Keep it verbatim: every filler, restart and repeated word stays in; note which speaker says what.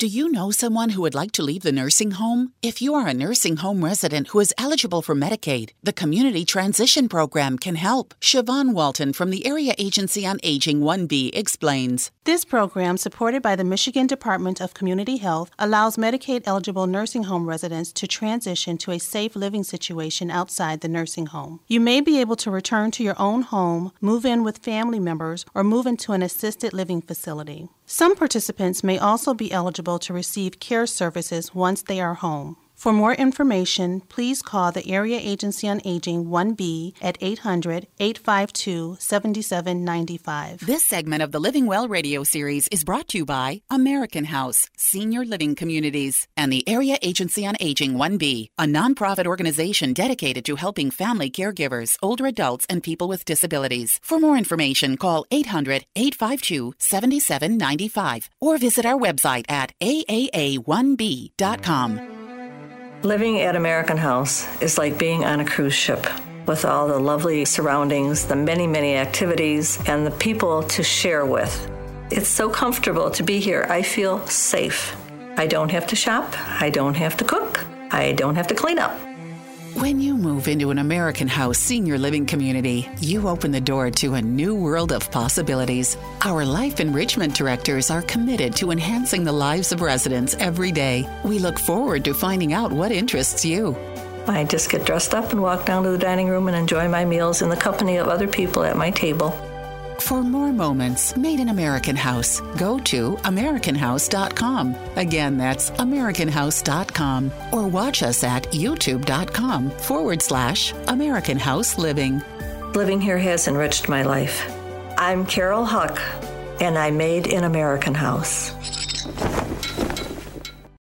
Speaker 1: Do you know someone who would like to leave the nursing home? If you are a nursing home resident who is eligible for Medicaid, the Community Transition Program can help. Siobhan Walton from the Area Agency on Aging one B explains.
Speaker 2: This program, supported by the Michigan Department of Community Health, allows Medicaid-eligible nursing home residents to transition to a safe living situation outside the nursing home. You may be able to return to your own home, move in with family members, or move into an assisted living facility. Some participants may also be eligible to receive care services once they are home. For more information, please call the Area Agency on Aging one B at eight hundred, eight five two, seven seven nine five.
Speaker 1: This segment of the Living Well radio series is brought to you by American House Senior Living Communities and the Area Agency on Aging one B, a nonprofit organization dedicated to helping family caregivers, older adults, and people with disabilities. For more information, call eight hundred, eight five two, seven seven nine five or visit our website at A A A one B dot com.
Speaker 3: Living at American House is like being on a cruise ship with all the lovely surroundings, the many, many activities, and the people to share with. It's so comfortable to be here. I feel safe. I don't have to shop. I don't have to cook. I don't have to clean up.
Speaker 1: When you move into an American House Senior Living community, you open the door to a new world of possibilities. Our Life Enrichment Directors are committed to enhancing the lives of residents every day. We look forward to finding out what interests you.
Speaker 3: I just get dressed up and walk down to the dining room and enjoy my meals in the company of other people at my table.
Speaker 1: For more moments made in American House, go to American House dot com. Again, that's American House dot com. Or watch us at YouTube.com forward slash American House Living.
Speaker 3: Living here has enriched my life. I'm Carol Huck, and I made an American House.